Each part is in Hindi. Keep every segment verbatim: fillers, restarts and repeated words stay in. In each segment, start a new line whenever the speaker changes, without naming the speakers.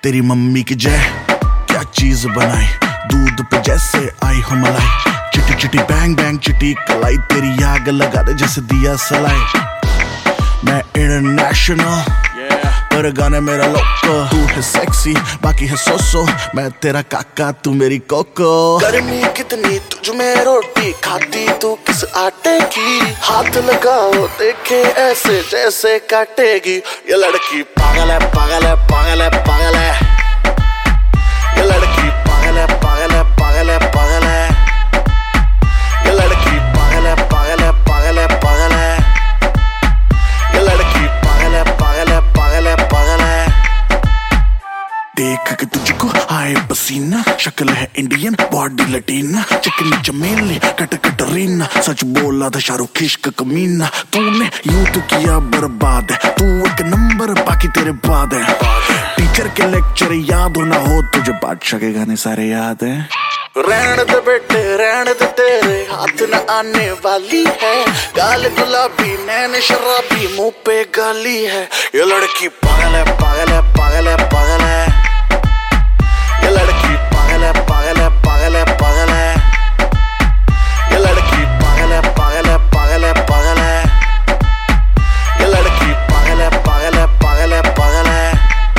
तेरी मम्मी की जय, क्या चीज बनाई, दूध पे जैसे आई हो मलाई। चिटी चिटी बैंग बैंग चिटी कलाई, तेरी आग लगा दे जैसे दिया सलाई। मैं इंटरनेशनल पर गाने मेरा लोको। तू है सेक्सी बाकी है सोसो, मैं तेरा काका तू मेरी कोको। गर्मी कितनी तुझ में रोटी खाती तू किस आटे की। हाथ लगाओ देखे ऐसे जैसे काटेगी। ये लड़की पागल है पागल है पागल है पागल है। ये लड़की पागल है पागल है पागल है पागल है। ये लड़की पागल है पागल है पागल है पागल है। ये लड़की पागल है पागल है पागल है पागल है। देख के तुझको आए पसीना, शक्ल है इंडियन बॉडी लटीना। चिकनी चमेली कट कटरीना, सच बोला था शाहरुख इश्क कमीना। तूने यूं तो किया बर्बाद है, तू एक नंबर बाकी तेरे बाद है। टीचर के लेक्चर याद हो ना हो तुझे, बादशाह के गाने सारे याद है। रहने दे बेटे रहने दे, तेरे हाथ न आने वाली है। गाल गुलाबी नैन शराबी मुंह पे गाली है। ये लड़की पागल है पागल है पागल है पागल है। ये लड़की पागल है पागल है पागल है पागल है। ये लड़की पागल है पागल है पागल है पागल है। ये लड़की पागल है पागल है पागल है पागल है।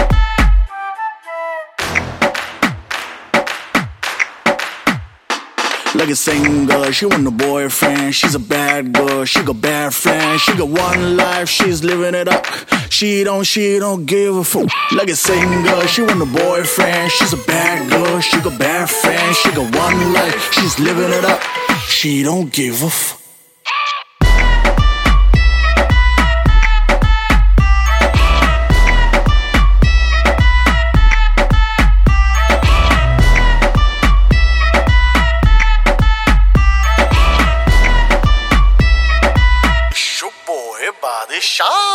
Like a single, she want a boyfriend. She's a bad girl, she got bad friends. She got one life, she's living it up. She don't, she don't give a fuck. Like a single, she want a boyfriend. She's a bad girl, she got bad friends. She got one life, she's living it up. She don't give a fuck. Shah.